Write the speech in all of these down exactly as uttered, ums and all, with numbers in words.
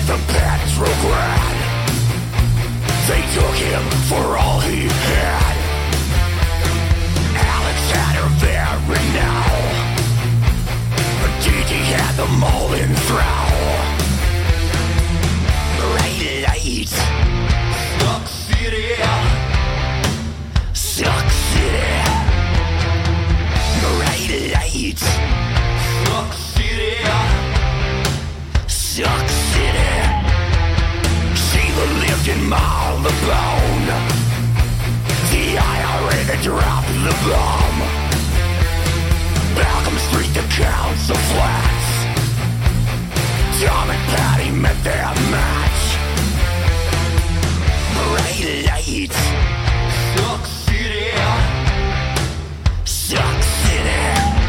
the Petrograd. They took him for all he had. Alex had her very now. Gigi had them all in thrall. Red light. Suck City. Suck City. Red light. Suck City. Suck City. Sheila lived in Marylebone. The I R A that dropped the bomb. Malcolm Street, the Council Flats. Tom and Patty met their match. Bright lights. Suck City. Suck City.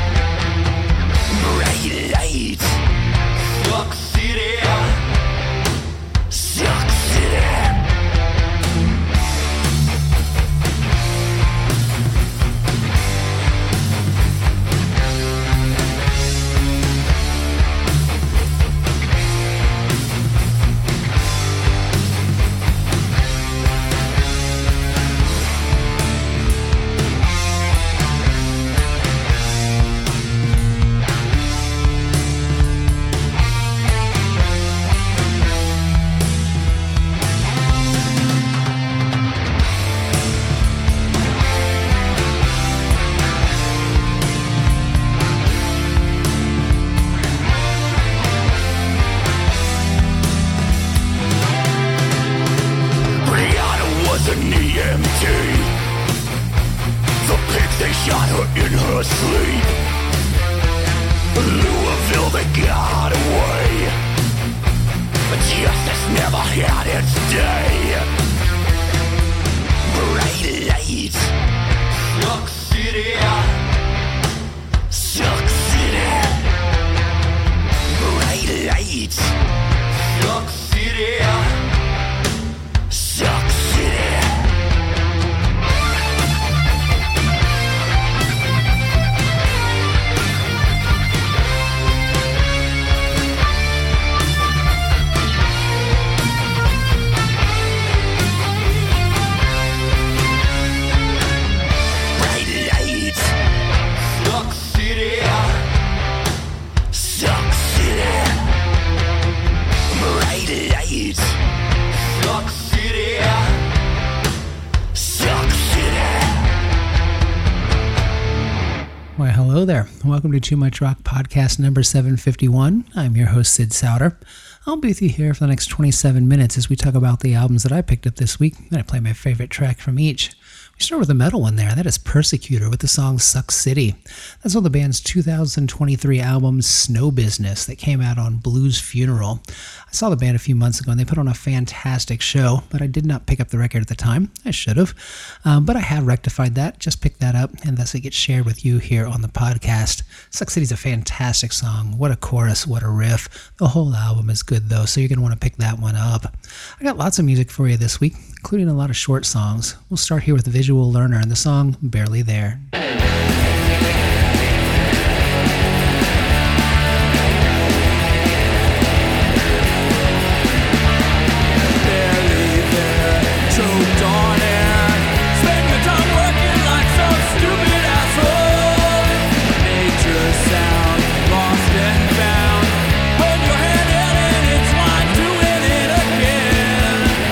Bright lights. Suck City. Suck City. Welcome to Too Much Rock Podcast number seven fifty-one. I'm your host, Sid Souter. I'll be with you here for the next twenty-seven minutes as we talk about the albums that I picked up this week, and I play my favorite track from each. We start with a metal one there. That is Persecutor with the song Suck City. That's on the band's two thousand twenty-three album Snow Business that came out on Blues Funeral. I saw the band a few months ago and they put on a fantastic show, but I did not pick up the record at the time. I should have, um, but I have rectified that. Just picked that up, and thus it gets shared with you here on the podcast. Suck City's a fantastic song. What a chorus, what a riff. The whole album is good though, so you're going to want to pick that one up. I got lots of music for you this week, including a lot of short songs. We'll start here with Visual Learner and the song Barely There.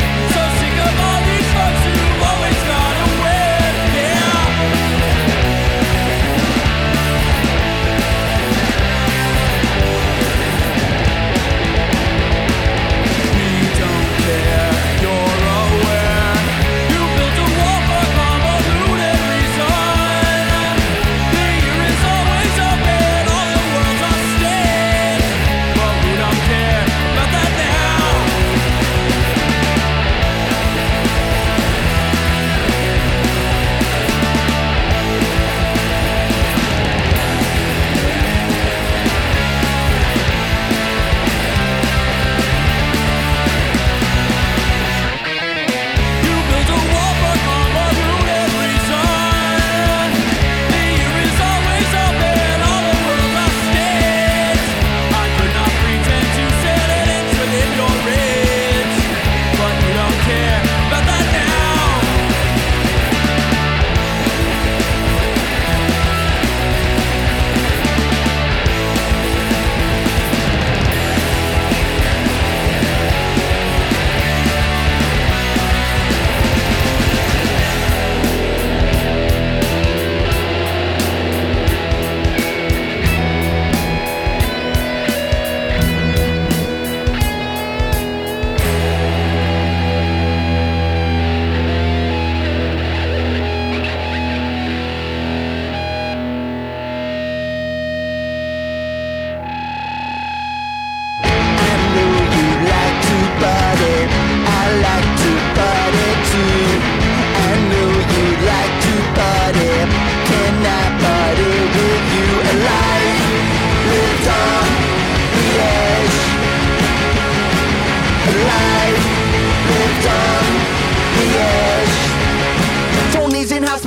Always gotta win, yeah.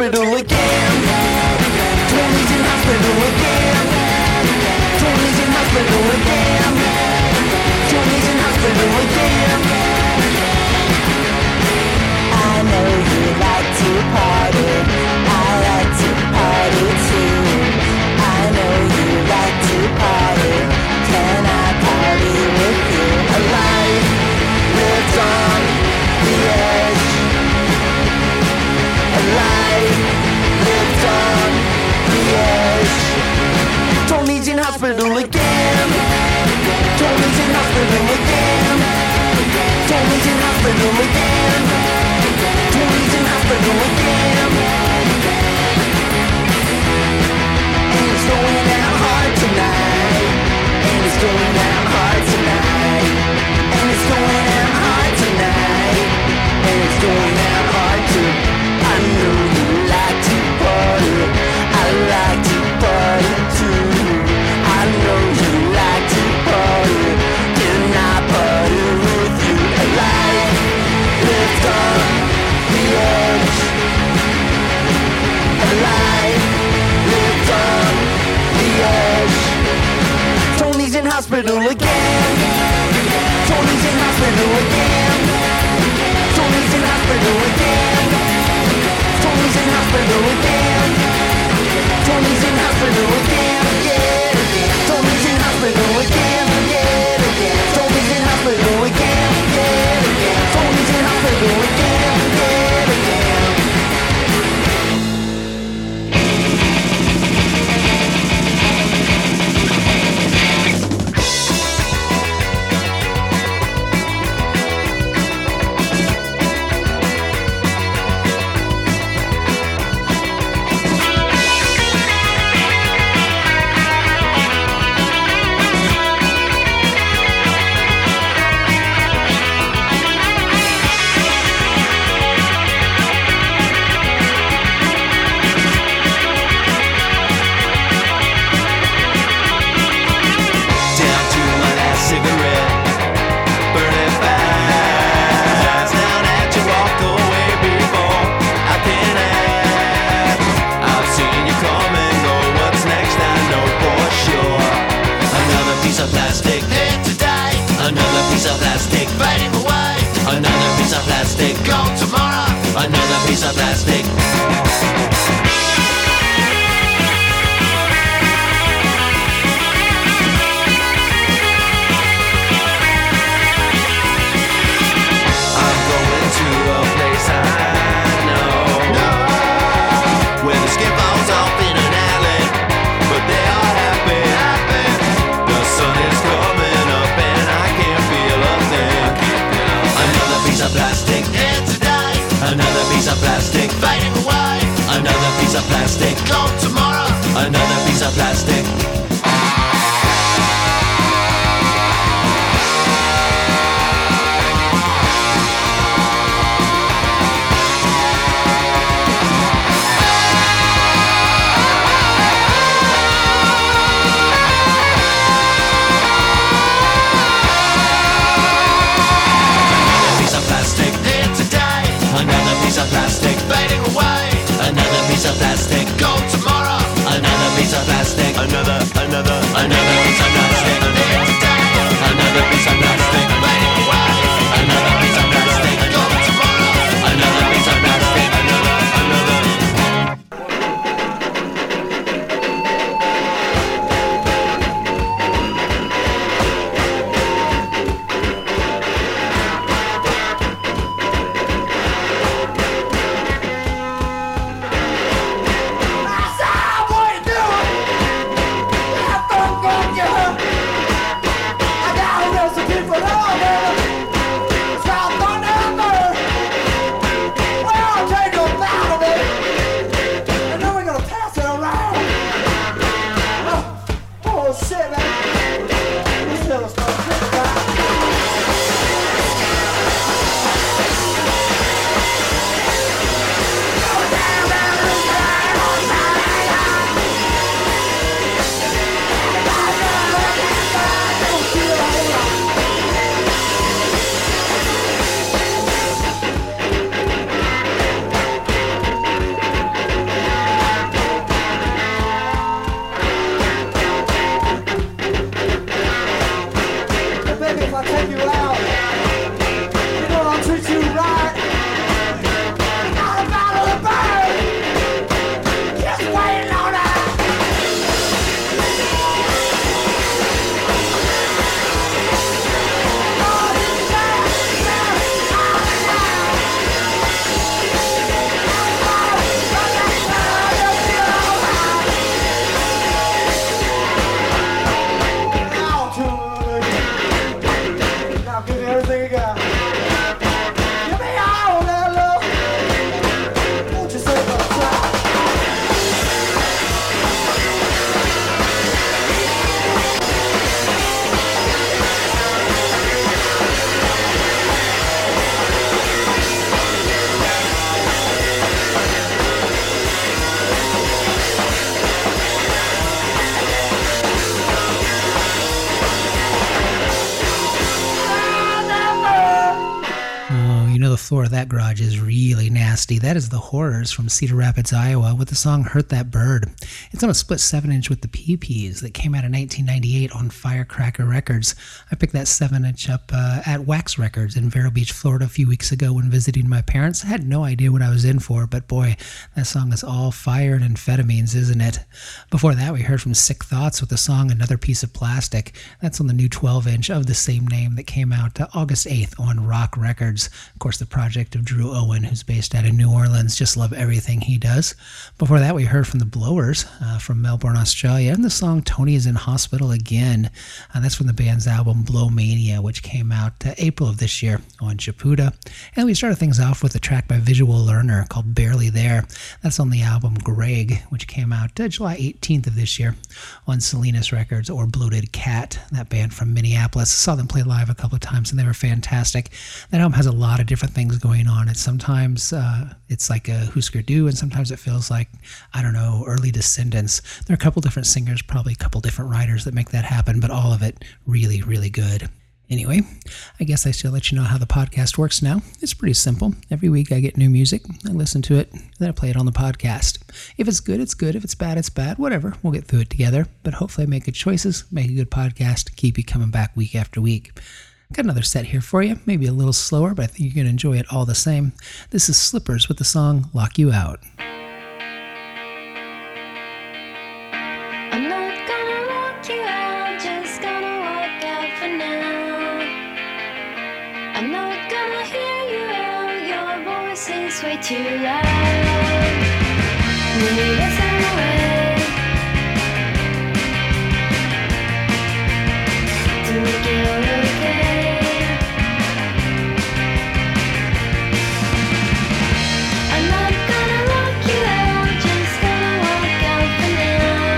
hospital again. Tony's in hospital again. Tony's in hospital again. Tony's in hospital again. I know you like to party. I like to party too. I know you like to party. Can I party with you? A life lived on the edge. A life lived on the edge. Tony's in hospital again. Tony's in hospital again. Tony's in hospital again. Tony's in hospital again. And it's going down hard tonight. And it's going down hard tonight. And it's going down hard tonight. And it's going down hard too. I know you like to party. I like to party too. I know you like to party. Can I party with you? A life lived on the edge. A life lived on the edge. Tony's in hospital again. Tony's in hospital again. Tony's in hospital again. Tony's in hospital again. Tony's in hospital again. Yeah, again. Tony's in hospital again. Yeah, again. Tony's in hospital again. Yeah, again. Tony's in hospital again. Yeah, again. Another baby, if I take you out, you know I'll treat you right. Not a bottle of bird, just waiting on her. Everything you got. Give me all that love. Won't you say about The floor of that garage is really nasty. That is the Horrors from Cedar Rapids, Iowa, with the song Hurt That Bird. It's on a split seven inch with the P Ps that came out in nineteen ninety-eight on Firecracker Records. I picked that seven inch up uh, at Wax Records in Vero Beach, Florida a few weeks ago when visiting my parents. I had no idea what I was in for, but boy, that song is all fire and amphetamines, isn't it? Before that, we heard from Sick Thoughts with the song Another Piece of Plastic. That's on the new twelve inch of the same name that came out uh, August eighth on Rock Records. Of course, the project of Drew Owen, who's based out of New Orleans. Just love everything he does. Before that, we heard from the Blowers uh, from Melbourne, Australia, and the song Tony is in Hospital Again. Uh, that's from the band's album Blow Mania, which came out uh, April of this year on Chapuda. And we started things off with a track by Visual Learner called Barely There. That's on the album Greg, which came out uh, July eighteenth of this year on Salinas Records, or Bloated Cat, that band from Minneapolis. Saw them play live a couple of times and they were fantastic. That album has a lot of different things going on. It's sometimes uh, it's like a Husker Du, and sometimes it feels like, I don't know, early Descendants. There are a couple different singers, probably a couple different writers that make that happen, but all of it really, really good. Anyway, I guess I should let you know how the podcast works now. It's pretty simple. Every week I get new music, I listen to it, then I play it on the podcast. If it's good, it's good. If it's bad, it's bad. Whatever. We'll get through it together. But hopefully I make good choices, make a good podcast, keep you coming back week after week. Got another set here for you, maybe a little slower, but I think you're going to enjoy it all the same. This is Slippers with the song Lock You Out. I'm not gonna lock you out, just gonna walk out for now. I'm not gonna hear you out, your voice is way too loud. Maybe that's our way to make it all okay. I'm not gonna lock you out, just gonna walk out for now.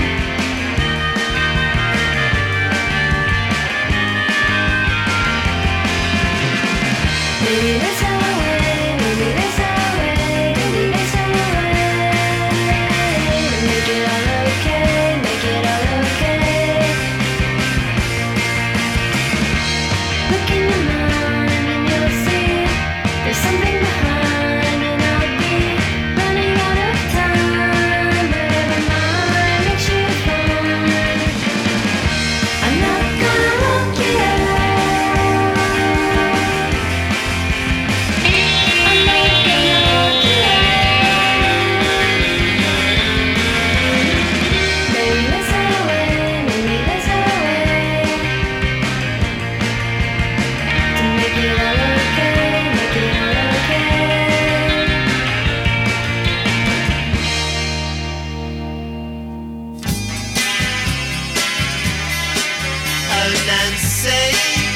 Maybe that's our way, maybe that's our way, maybe that's our way. Make it all okay, make it all okay. Look in your mind and you'll see there's something behind, and I'll be running out of time. But never mind, makes you fine. I'm not gonna lock you out. I'm not gonna lock you out. Maybe that's our way, maybe that's our way to make it all okay, make it all okay. Oh, Nancy,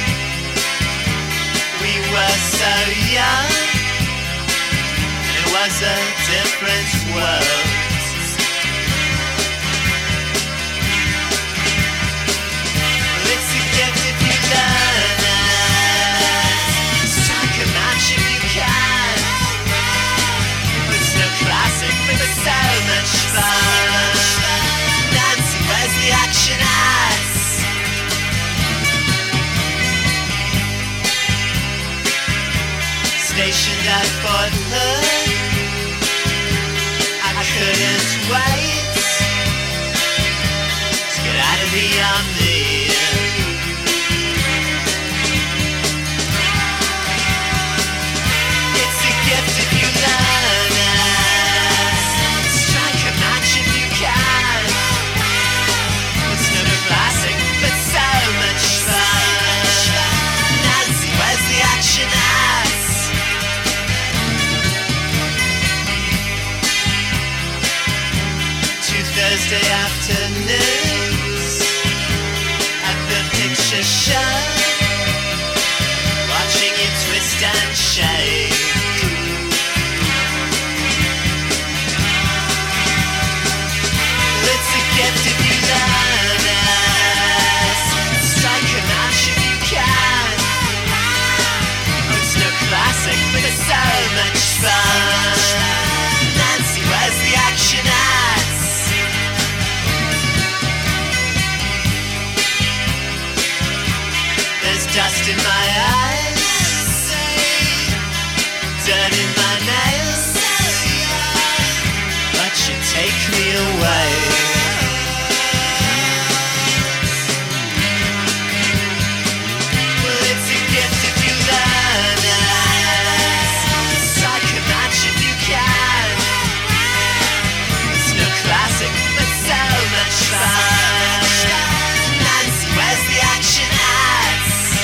we were so young. It was a different world. Well, it's a gift if you learn it. Strike a match if you can. It's no classic, but it's so much fun. Nancy, where's the action at? Stationed at Fort Hood, I couldn't wait to get out of the army. dust in my eyes, dirt in my nails, but you take me away. Well, it's a gift if you learn it, strike a match if you can. It's no classic, but so much fun. Nancy, where's the action at?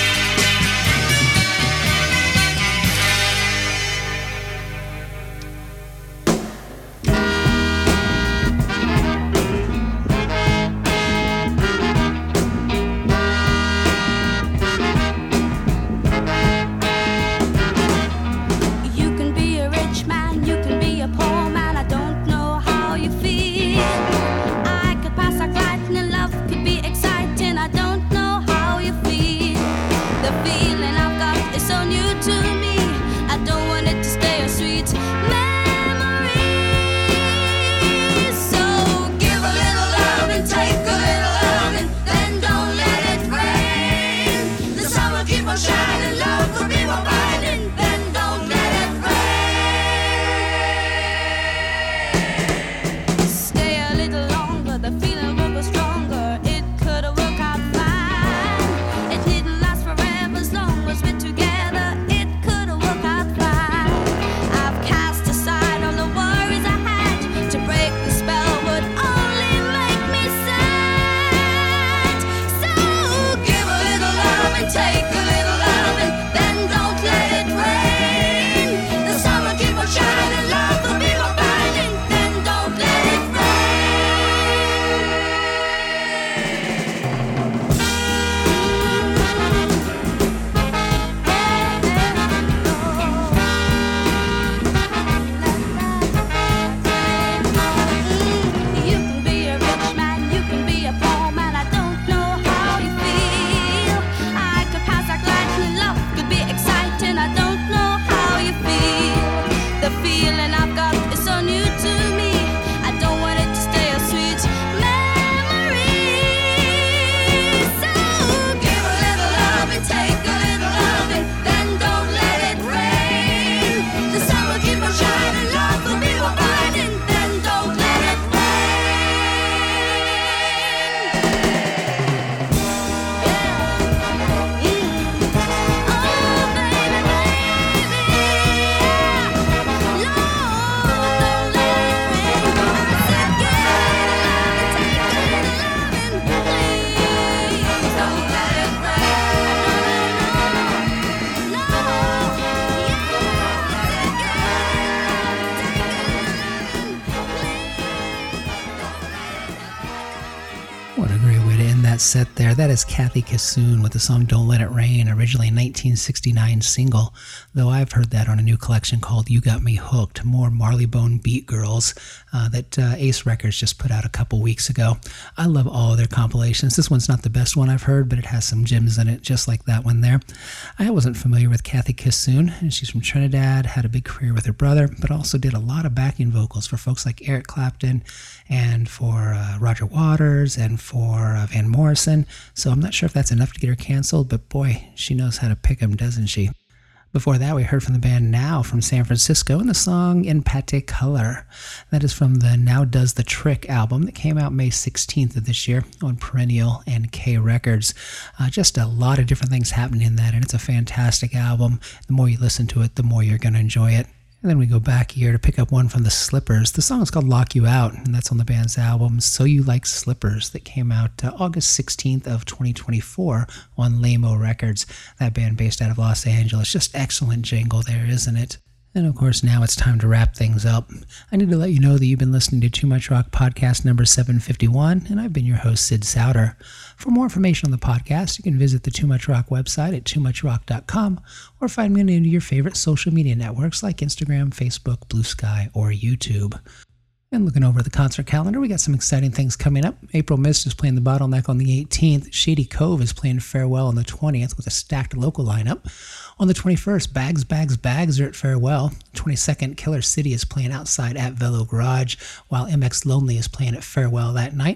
You can be a rich man, you can be a poor man. I don't know how you feel. I could pass like lightning, love could be exciting. I don't know how you feel. The feeling I've got is so new to me. I don't want it to stay a sweet memory. So give a little love and take a little love, and then don't let it rain. The sun will keep on shining, love will be more binding. Then don't let it rain. Stay a little longer, the feeling will go stronger. It could work out fine. It needn't last forever as long as we're together. It could work out fine. I've cast aside all the worries I had. To break the spell would only make me sad. So give a little love and take a little love, and then don't let it rain. The sun will keep on shining, love will be more binding. Then don't let it rain. You can be a rich man, you can be a poor man. I don't know how you feel. I could pass like lightning, love could be exciting. I don't know how you feel. The feeling I've got is so new to me. I don't want it to stay a sweet memory. So give a little love and take a little love, and then don't let it rain. The sun will keep on shining, love will be more binding. Then don't let it What a great way to end that set there. That is Kathy Kassoon with the song Don't Let It Rain, originally a nineteen sixty-nine single, though I've heard that on a new collection called You Got Me Hooked, more Marleybone Beat Girls uh, that uh, Ace Records just put out a couple weeks ago. I love all of their compilations. This one's not the best one I've heard, but it has some gems in it, just like that one there. I wasn't familiar with Kathy Kassoon, and she's from Trinidad, had a big career with her brother, but also did a lot of backing vocals for folks like Eric Clapton and for uh, Roger Waters and for uh, Van Morrison. So I'm not sure if that's enough to get her canceled, but boy, she knows how to pick 'em, doesn't she? Before that, we heard from the band Now from San Francisco and the song In Pate Color. That is from the Now Does the Trick album that came out May sixteenth of this year on Perennial and K Records. Uh, just a lot of different things happening in that, and it's a fantastic album. The more you listen to it, the more you're going to enjoy it. And then we go back here to pick up one from the Slippers. The song is called Lock You Out, and that's on the band's album So You Like Slippers that came out uh, August sixteenth of twenty twenty-four on Lamo Records. That band based out of Los Angeles. Just excellent jingle there, isn't it? And of course, now it's time to wrap things up. I need to let you know that you've been listening to Too Much Rock podcast number seven fifty-one, and I've been your host, Sid Souter. For more information on the podcast, you can visit the Too Much Rock website at too much rock dot com or find me on any of your favorite social media networks like Instagram, Facebook, Blue Sky, or YouTube. And looking over the concert calendar, we got some exciting things coming up. April Mist is playing the Bottleneck on the eighteenth. Shady Cove is playing Farewell on the twentieth with a stacked local lineup. On the twenty-first, Bags, Bags, Bags are at Farewell. twenty-second, Killer City is playing outside at Velo Garage, while M X Lonely is playing at Farewell that night.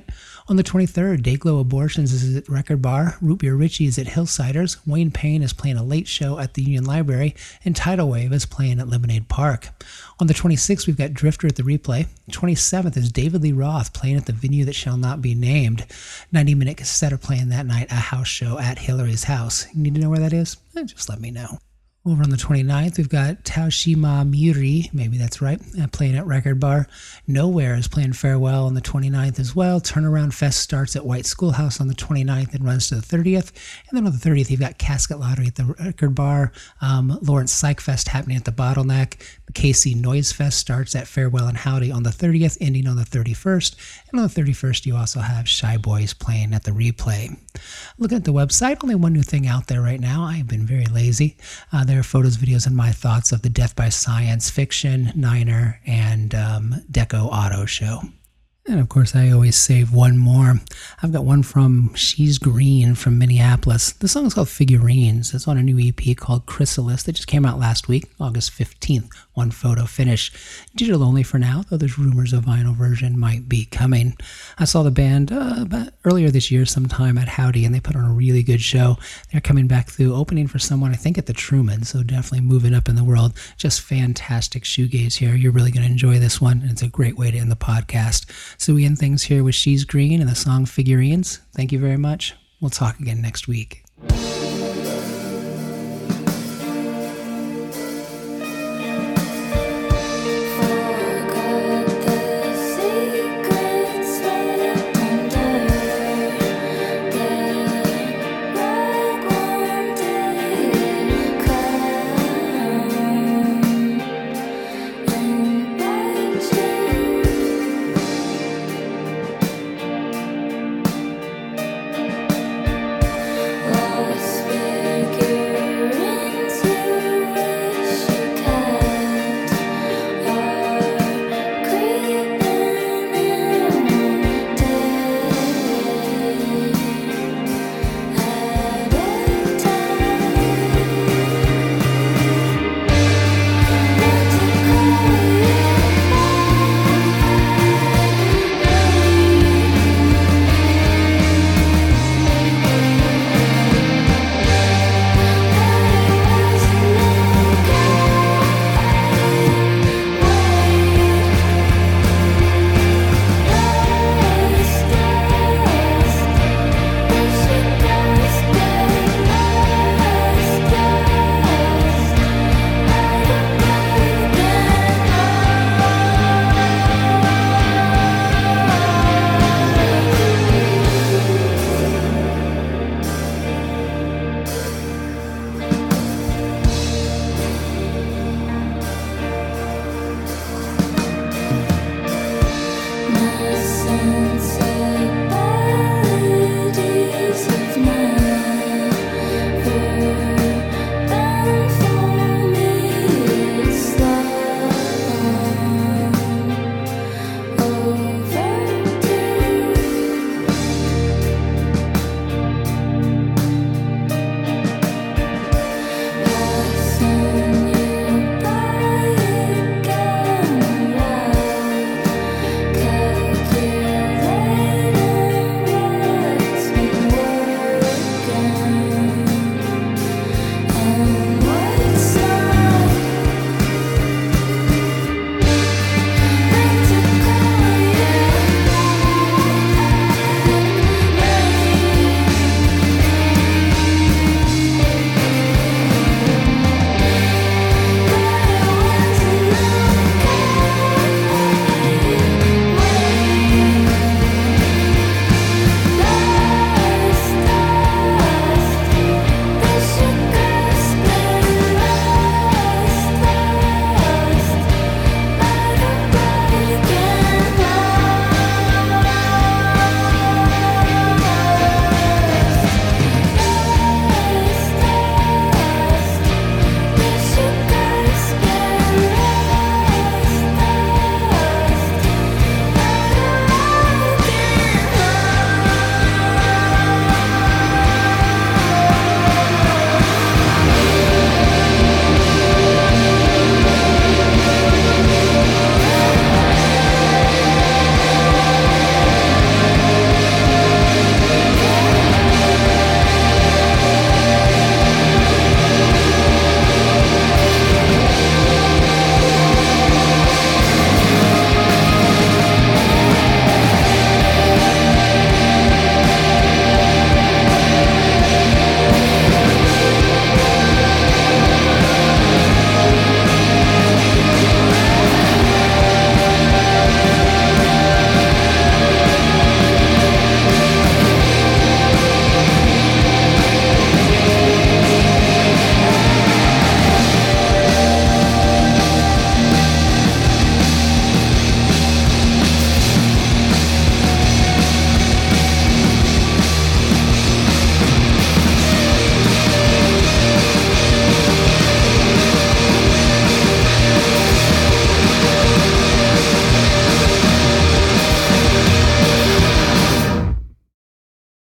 On the twenty-third, Dayglow Abortions is at Record Bar, Root Beer Richie is at Hillsiders, Wayne Payne is playing a late show at the Union Library, and Tidal Wave is playing at Lemonade Park. On the twenty-sixth, we've got Drifter at the Replay. twenty-seventh is David Lee Roth playing at the venue that shall not be named. ninety minute Cassette are playing that night, a house show at Hillary's house. You need to know where that is? Eh, just let me know. Over on the twenty-ninth, we've got Taoshima Muri, maybe that's right, uh, playing at Record Bar. Nowhere is playing Farewell on the twenty-ninth as well. Turnaround Fest starts at White Schoolhouse on the twenty-ninth and runs to the thirtieth. And then on the thirtieth, you've got Casket Lottery at the Record Bar. Um, Lawrence Psych Fest happening at the Bottleneck. The K C Noise Fest starts at Farewell and Howdy on the thirtieth, ending on the thirty-first. And on the thirty-first, you also have Shy Boys playing at the Replay. Looking at the website, only one new thing out there right now. I have been very lazy. Uh, there are photos, videos, and my thoughts of the Death by Science Fiction, Niner, and um, Deco Auto show. And of course, I always save one more. I've got one from She's Green from Minneapolis. The song is called Figurines. It's on a new E P called Chrysalis that just came out last week, August fifteenth. One photo finish. Digital only for now, though there's rumors a vinyl version might be coming. I saw the band uh, about earlier this year sometime at Howdy, and they put on a really good show. They're coming back through, opening for someone, I think, at the Truman, so definitely moving up in the world. Just fantastic shoegaze here. You're really going to enjoy this one, and it's a great way to end the podcast. So we end things here with She's Green and the song Figurines. Thank you very much. We'll talk again next week.